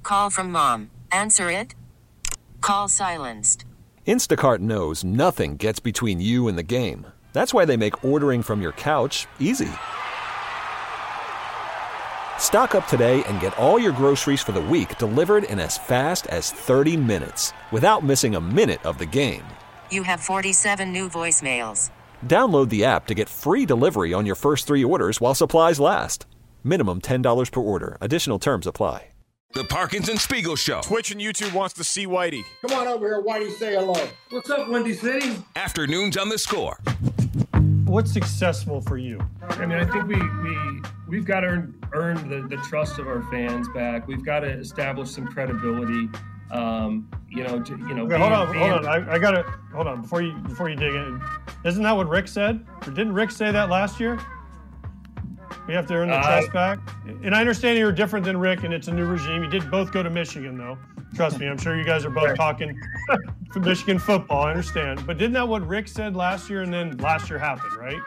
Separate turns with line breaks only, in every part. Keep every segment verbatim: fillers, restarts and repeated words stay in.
Call from mom. Answer it. Call silenced.
Instacart knows nothing gets between you and the game. That's why they make ordering from your couch easy. Stock up today and get all your groceries for the week delivered in as fast as thirty minutes without missing a minute of the game.
You have forty-seven new voicemails.
Download the app to get free delivery on your first three orders while supplies last. Minimum ten dollars per order. Additional terms apply.
The Parkinson Spiegel Show.
Twitch and YouTube wants to see Whitey.
Come on over here, Whitey, say hello.
What's up, Windy City?
Afternoons on the Score.
What's successful for you?
I mean, I think we, we, we've got to earn, earn the, the trust of our fans back. We've got to establish some credibility. Um, you know, to, you know.
Okay,
being,
hold on,
being,
hold on. I, I got to, hold on, before you before you dig in. Isn't that what Rick said? Or didn't Rick say that last year? We have to earn the
Uh,
trust back. And I understand you're different than Rick, and it's a new regime. You did both go to Michigan, though. Trust me, I'm sure you guys are both talking for Michigan football. I understand. But didn't that what Rick said last year, and then last year happened, right?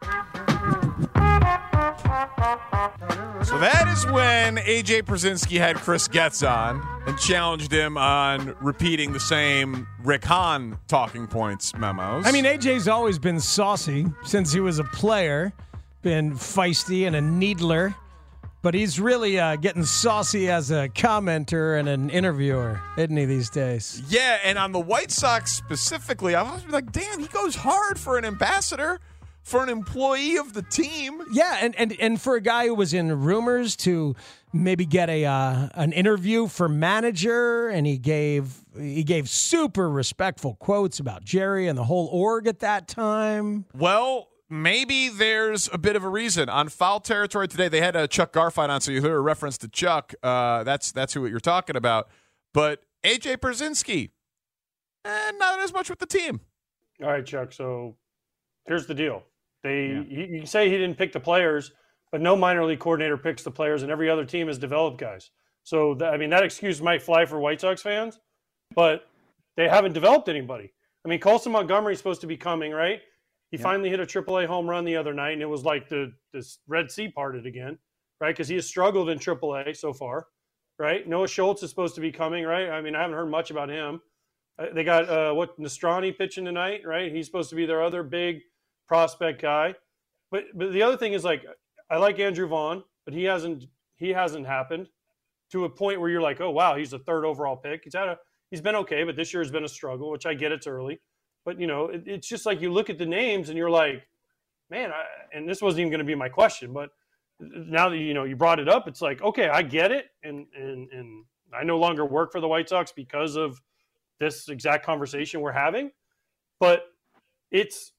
So that is when A J Brzezinski had Chris Getz on and challenged him on repeating the same Rick Hahn talking points memos.
I mean, A J's always been saucy since he was a player, been feisty and a needler, but he's really uh, getting saucy as a commenter and an interviewer, isn't he, these days?
Yeah, and on the White Sox specifically, I was like, damn, he goes hard for an ambassador, for an employee of the team.
Yeah, and, and, and for a guy who was in rumors to maybe get a uh, an interview for manager, and he gave he gave super respectful quotes about Jerry and the whole org at that time.
Well, maybe there's a bit of a reason. On Foul Territory today, they had a Chuck Garfien on, so you hear a reference to Chuck. Uh, that's that's who you're talking about. But A J Brzezinski, eh, not as much with the team.
All right, Chuck. So here's the deal. They yeah. you, you say he didn't pick the players, but no minor league coordinator picks the players, and every other team has developed guys. So, th- I mean, that excuse might fly for White Sox fans, but they haven't developed anybody. I mean, Colson Montgomery's supposed to be coming, right? He yeah. finally hit a triple A home run the other night, and it was like the this Red Sea parted again, right? Because he has struggled in triple A so far, right? Noah Schultz is supposed to be coming, right? I mean, I haven't heard much about him. Uh, they got, uh, what, Nostrani pitching tonight, right? He's supposed to be their other big prospect guy. But but the other thing is, like, I like Andrew Vaughn, but he hasn't he hasn't happened to a point where you're like, oh, wow, he's a third overall pick. He's had a he's been okay, but this year has been a struggle, which I get it's early. But, you know, it, it's just like you look at the names and you're like, man, I, and this wasn't even going to be my question, but now that, you know, you brought it up, it's like, okay, I get it. And, and, and I no longer work for the White Sox because of this exact conversation we're having. But it's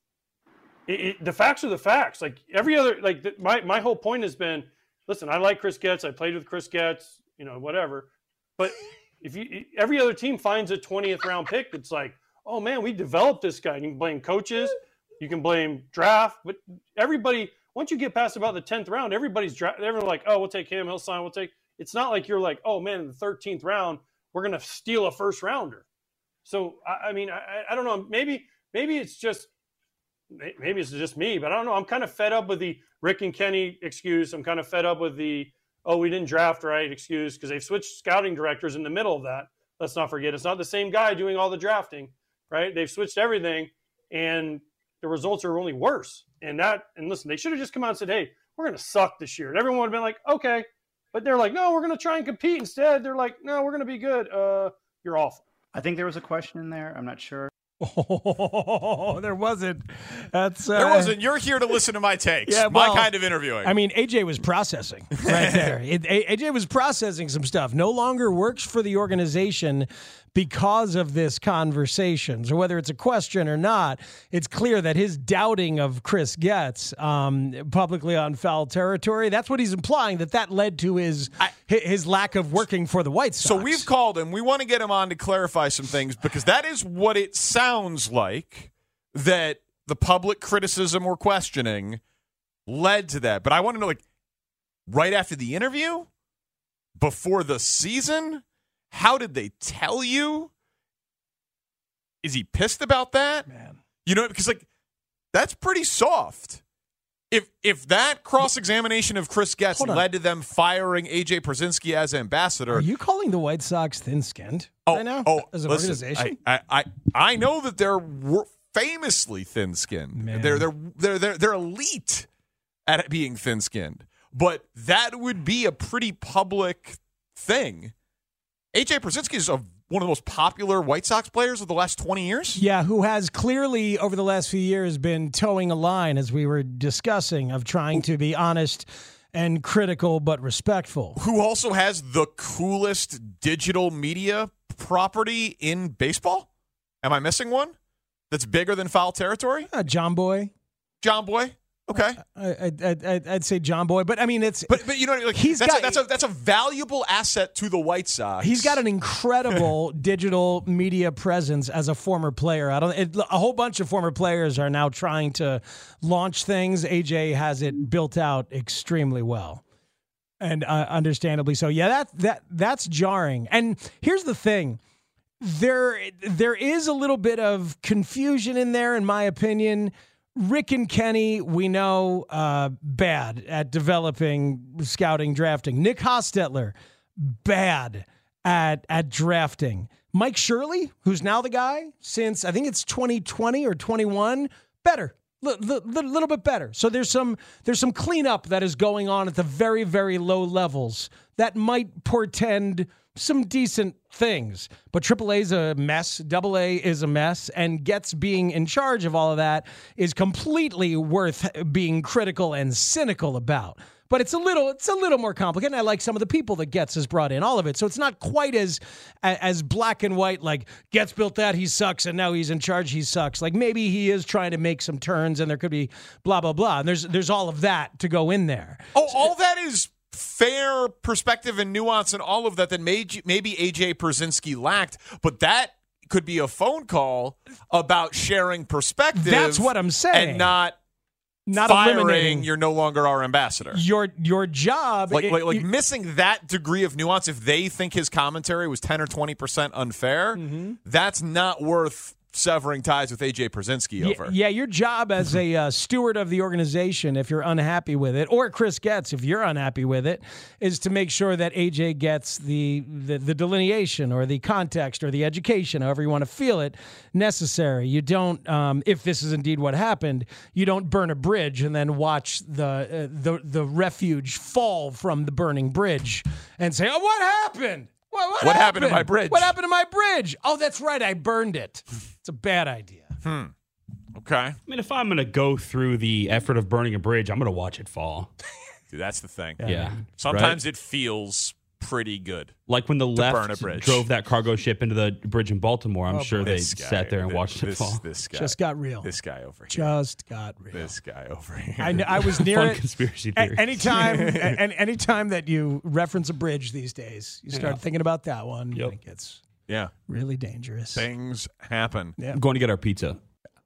it, it, the facts are the facts. Like every other, like the, my, my whole point has been, listen, I like Chris Getz. I played with Chris Getz, you know, whatever. But if you, every other team finds a twentieth round pick, it's like, oh man, we developed this guy. You can blame coaches, you can blame draft, but everybody, once you get past about the tenth round, everybody's draft. Everyone's like, oh, we'll take him, he'll sign, we'll take. It's not like you're like, oh man, in the thirteenth round, we're gonna steal a first rounder. So I, I mean, I, I don't know. Maybe maybe it's just maybe it's just me, but I don't know. I'm kind of fed up with the Rick and Kenny excuse. I'm kind of fed up with the oh, we didn't draft right excuse because they've switched scouting directors in the middle of that. Let's not forget, it's not the same guy doing all the drafting. Right? They've switched everything, and the results are only worse. And that, and listen, they should have just come out and said, hey, we're going to suck this year. And everyone would have been like, okay. But they're like, no, we're going to try and compete instead. They're like, no, we're going to be good. Uh, you're awful.
I think there was a question in there. I'm not sure.
Oh, there wasn't. That's uh,
there wasn't. You're here to listen to my takes.
Yeah, well,
my kind of interviewing.
I mean, A J was processing right there. it, A J was processing some stuff. No longer works for the organization because of this conversation. So whether it's a question or not, it's clear that his doubting of Chris Getz um, publicly on Foul Territory, that's what he's implying, that that led to his I, his lack of working for the White Sox.
So we've called him. We want to get him on to clarify some things because that is what it sounds like that the public criticism or questioning led to that. But I want to know, like, right after the interview, before the season, how did they tell you? Is he pissed about that?
Man.
You know, because, like, that's pretty soft. if if that cross-examination of Chris Getz
Hold on.
led to them firing A J Przinsky as ambassador,
Are you calling the White Sox thin-skinned
oh,
right now
oh,
as an
listen,
organization?
I, I, I, I know that they're wor- famously thin-skinned.
Man.
They're they're they're they're they're elite at being thin-skinned, but that would be a pretty public thing. A J Przinsky is a, one of the most popular White Sox players of the last twenty years.
Yeah, who has clearly over the last few years been towing a line, as we were discussing, of trying to be honest and critical but respectful.
Who also has the coolest digital media property in baseball? Am I missing one that's bigger than foul territory?
Uh, John Boy.
John Boy. Okay,
I, I, I, I'd say John Boy, but I mean it's.
but but you know like
He's
that's
got-
a, that's a that's a valuable asset to the White Sox.
He's got an incredible digital media presence as a former player. I don't. It, a whole bunch of former players are now trying to launch things. A J has it built out extremely well, and uh, understandably so. Yeah, that that that's jarring. And here's the thing: there there is a little bit of confusion in there, in my opinion. Rick and Kenny, we know, uh, bad at developing, scouting, drafting. Nick Hostetler, bad at at drafting. Mike Shirley, who's now the guy since I think it's twenty twenty or twenty-one, better, a l- l- little bit better. So there's some there's some cleanup that is going on at the very very low levels that might portend some decent things. But triple A is a mess. Double A is a mess. And Getz being in charge of all of that is completely worth being critical and cynical about. But it's a little it's a little more complicated. And I like some of the people that Getz has brought in, all of it. So it's not quite as as black and white, like Getz built that, he sucks, and now he's in charge, he sucks. Like maybe he is trying to make some turns and there could be blah, blah, blah. And there's there's all of that to go in there.
Oh, all that is fair perspective and nuance and all of that that maybe, maybe A J Przinsky lacked, but that could be a phone call about sharing perspective.
That's what I'm saying.
And not,
Not
firing
eliminating
you're no longer our ambassador.
your your job.
Like,
it-
like, like
you-
missing that degree of nuance, if they think his commentary was ten or twenty percent unfair, that's not worth severing ties with A J Przinsky
Yeah,
over.
yeah, your job as a uh, steward of the organization, if you're unhappy with it, or Chris Getz, if you're unhappy with it, is to make sure that A J gets the, the, the delineation or the context or the education, however you want to feel it, necessary. You don't, um, if this is indeed what happened, you don't burn a bridge and then watch the uh, the the refuge fall from the burning bridge and say, "Oh, what happened? What, what,
What happened to my bridge?
What happened to my bridge? Oh, that's right, I burned it." It's a bad idea.
Okay.
I mean, if I'm going to go through the effort of burning a bridge, I'm going to watch it fall.
Dude, that's the thing.
Yeah.
Sometimes
Right?
it feels pretty good.
Like when the
burn a
left
bridge.
drove that cargo ship into the bridge in Baltimore, I'm sure they
This guy-
sat there and
thi-
watched
this,
it fall.
This guy.
Just got real.
This guy over here.
Just got real.
This guy over here.
I, kn- I was near
Fun
it.
conspiracy
A-
theory.
anytime, a- any anytime that you reference a bridge these days, you start
Yeah.
thinking about that one.
Yep.
It gets
Yeah.
really dangerous.
Things happen.
Yeah.
I'm going to get our pizza.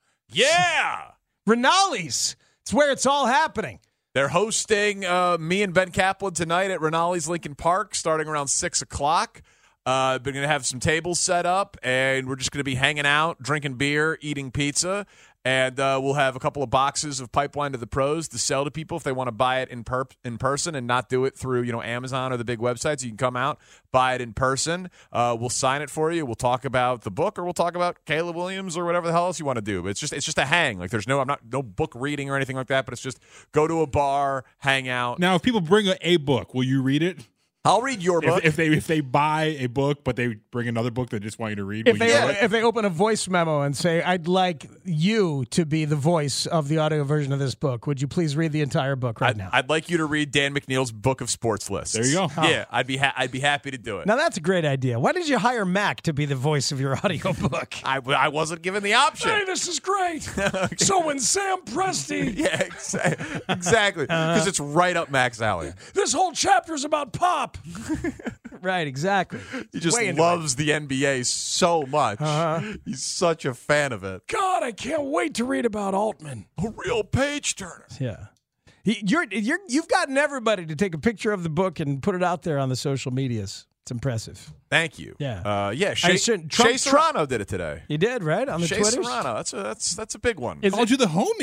Yeah.
Renali's. It's where it's all happening.
They're hosting uh, me and Ben Kaplan tonight at Renali's Lincoln Park starting around six o'clock. Uh, we're going to have some tables set up, and we're just going to be hanging out, drinking beer, eating pizza. And uh, we'll have a couple of boxes of Pipeline to the Pros to sell to people if they want to buy it in per- in person and not do it through you know Amazon or the big websites. You can come out, buy it in person. Uh, we'll sign it for you. We'll talk about the book, or we'll talk about Caleb Williams or whatever the hell else you want to do. But it's just it's just a hang. Like there's no I'm not no book reading or anything like that. But it's just go to a bar, hang out.
Now, if people bring a, a book, will you read it?
I'll read your book.
If, if they if they buy a book, but they bring another book they just want you to read,
If
will
they
you do it?
if they open a voice memo and say, "I'd like you to be the voice of the audio version of this book," would you please read the entire book right
I'd,
now?
I'd like you to read Dan McNeil's Book of Sports Lists.
There you go.
Yeah, I'd be ha- I'd be happy to do it.
Now that's a great idea. Why did you hire Mac to be the voice of your audio book?
I, w- I wasn't given the option.
Hey, this is great. So when Sam Presti,
Yeah, exa- exactly. Because it's right up Mac's alley.
this whole chapter's about pop. Right, exactly.
He just
Way into
loves the N B A so much.
Uh-huh.
He's such a fan of it.
God, I can't wait to read about Altman.
A real page turner.
Yeah. He, you're, you're, you've gotten everybody to take a picture of the book and put it out there on the social medias. It's impressive.
Thank you.
Yeah.
Uh, yeah.
I
Shay,
shouldn't- Trump-
Shay Serrano did it today.
You did, right? On the
Shay
Twitters?
Serrano. That's a that's that's a big one.
Is
Called
it,
you the homie.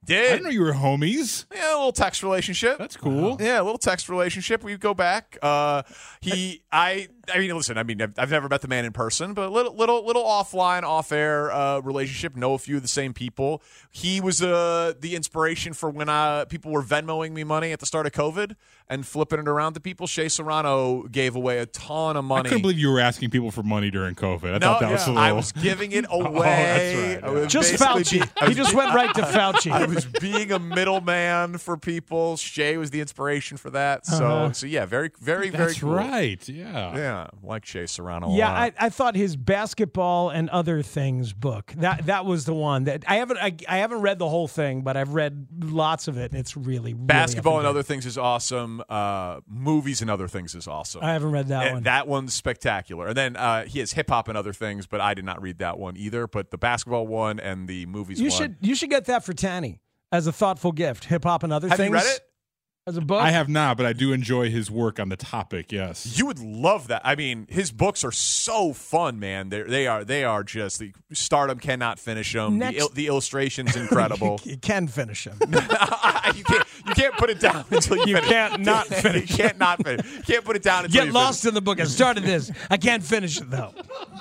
did.
I didn't know you were homies.
Yeah, a little text relationship.
That's cool.
Yeah, a little text relationship. We go back. Uh, he, I, I mean, listen. I mean, I've, I've never met the man in person, but little, little, little offline, off-air uh, relationship. Know a few of the same people. He was uh, the inspiration for when uh, people were Venmoing me money at the start of COVID and flipping it around to people. Shea Serrano gave away a ton of money.
I couldn't believe you were asking people for money during COVID. I
no,
thought that
yeah.
was a little.
I was giving it away.
Oh, that's right.
I was
Just
basically
Fauci.
be- I was
he just
be-
went right to Fauci.
I was being a middleman for people. Shay was the inspiration for that. So,
Uh-huh.
so yeah, very, very, very
That's
cool.
right. Yeah.
Yeah, like Shea Serrano. a
Yeah,
lot.
I, I thought his basketball and other things book that that was the one that I haven't I, I haven't read the whole thing, but I've read lots of it, and it's really, really
Basketball and
effing
Other Things is awesome. Uh, movies and Other Things is awesome.
good. I haven't read that
And
one.
That one's spectacular. And then uh, he has Hip Hop and Other Things, but I did not read that one either. But the basketball one and the movies
you
one.
should you should get that for Tanny as a thoughtful gift. Hip hop and other
Have
things.
you read it?
As a book?
I have not, but I do enjoy his work on the topic. Yes.
You would love that. I mean, his books are so fun, man. They they are they are just the Stardom cannot finish them. The,
Next-
il- the illustration's incredible.
you can finish him.
you can't you can't put it down until you,
You
finish.
can't not finish
you can't not finish. You can't put it down until
Get
you
lost
finish.
in the book. I started this. I can't finish it though.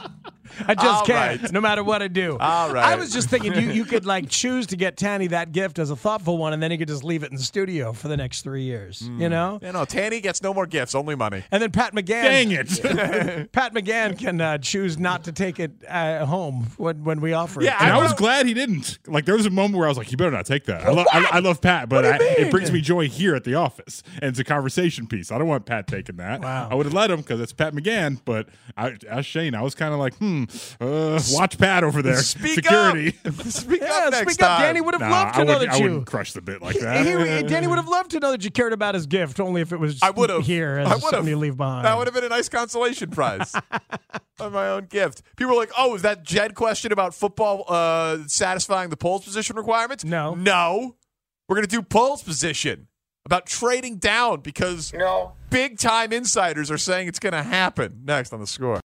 I just
All
can't,
right.
no matter what I do.
All right.
I was just thinking you, you could like choose to get Tanny that gift as a thoughtful one, and then you could just leave it in the studio for the next three years. You know?
You know, Tanny gets no more gifts, only money.
And then Pat McGann.
Dang it.
Pat McGann can uh, choose not to take it uh, home when, when we offer
Yeah,
it.
And I,
I
was
wrote-
glad he didn't. Like, there was a moment where I was like, "You better not take that." I, lo- I, I love Pat, but
What
I,
do you mean?
it brings me joy here at the office, and it's a conversation piece. I don't want Pat taking that.
Wow.
I would have let him because it's Pat McGann. But I, as Shane, I was kind of like, "Hmm, uh, watch Pat over there."
Speak
Security.
up. Speak
Yeah,
up next
speak up.
time.
Danny would have
Nah,
loved to
I,
know
wouldn't,
that
I
you.
wouldn't crush the bit like that.
He, Danny would have loved to know that you cared about his gift, only if it was
I would have
here as
I would
something
have.
you leave behind.
That would have been a nice consolation prize on my own gift. People were like, "Oh, is that Jed question about football uh, satisfying the polls position requirements?"
No.
no. We're gonna do polls position about trading down because
No.
big time insiders are saying it's gonna happen. Next on The Score.